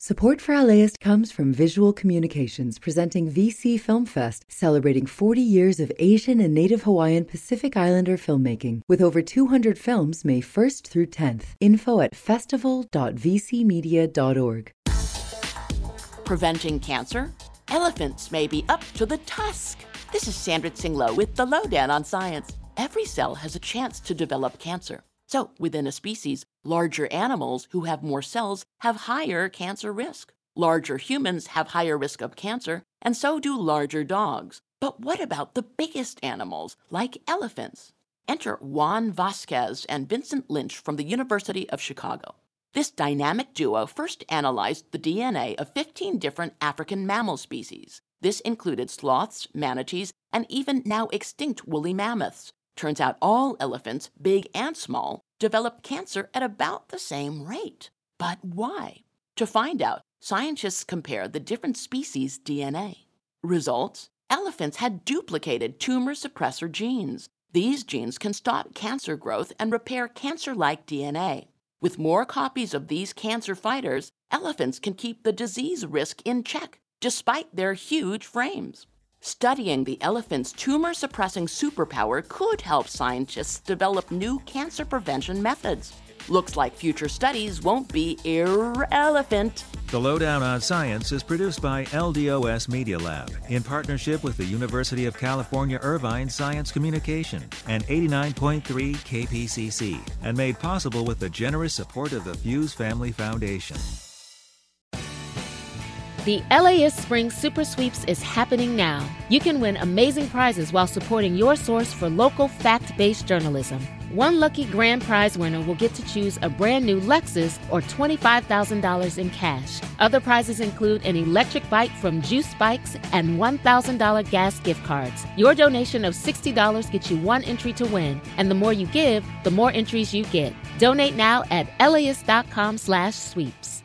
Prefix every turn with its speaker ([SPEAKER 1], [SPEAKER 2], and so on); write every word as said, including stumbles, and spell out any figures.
[SPEAKER 1] Support for LAist comes from Visual Communications, presenting V C Film Fest, celebrating forty years of Asian and Native Hawaiian Pacific Islander filmmaking, with over two hundred films May first through tenth. Info at festival dot v c media dot org.
[SPEAKER 2] Preventing cancer? Elephants may be up to the tusk. This is Sandra Tsinglow with The Lowdown on Science. Every cell has a chance to develop cancer. So, within a species, larger animals who have more cells have higher cancer risk. Larger humans have higher risk of cancer, and so do larger dogs. But what about the biggest animals, like elephants? Enter Juan Vasquez and Vincent Lynch from the University of Chicago. This dynamic duo first analyzed the D N A of fifteen different African mammal species. This included sloths, manatees, and even now extinct woolly mammoths. Turns out all elephants, big and small, develop cancer at about the same rate. But why? To find out, scientists compared the different species' D N A. Results? Elephants had duplicated tumor suppressor genes. These genes can stop cancer growth and repair cancer-like D N A. With more copies of these cancer fighters, elephants can keep the disease risk in check, despite their huge frames. Studying the elephant's tumor-suppressing superpower could help scientists develop new cancer prevention methods. Looks like future studies won't be irrelevant.
[SPEAKER 3] The Lowdown on Science is produced by L D O S Media Lab in partnership with the University of California Irvine Science Communication and eighty-nine point three K P C C, and made possible with the generous support of the Fuse Family Foundation.
[SPEAKER 4] The LAist Spring Super Sweeps is happening now. You can win amazing prizes while supporting your source for local fact-based journalism. One lucky grand prize winner will get to choose a brand new Lexus or twenty-five thousand dollars in cash. Other prizes include an electric bike from Juice Bikes and one thousand dollars gas gift cards. Your donation of sixty dollars gets you one entry to win, and the more you give, the more entries you get. Donate now at laist dot com slash sweeps.